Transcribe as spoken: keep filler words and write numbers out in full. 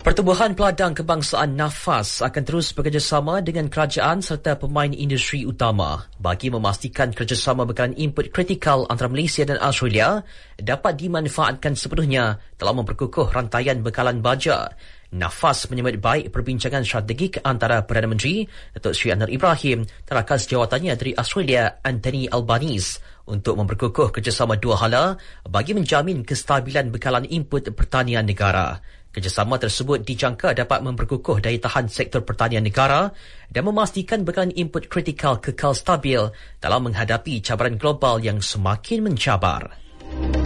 Pertubuhan Peladang Kebangsaan Nafas akan terus bekerjasama dengan kerajaan serta pemain industri utama bagi memastikan kerjasama bekalan input kritikal antara Malaysia dan Australia dapat dimanfaatkan sepenuhnya dalam memperkukuh rantaian bekalan baja. Nafas menyambut baik perbincangan strategik antara Perdana Menteri Datuk Seri Anwar Ibrahim dan rakan sejawatannya dari Australia Anthony Albanese untuk memperkukuh kerjasama dua hala bagi menjamin kestabilan bekalan input pertanian negara. Kerjasama tersebut dijangka dapat memperkukuh daya tahan sektor pertanian negara dan memastikan bekalan input kritikal kekal stabil dalam menghadapi cabaran global yang semakin mencabar.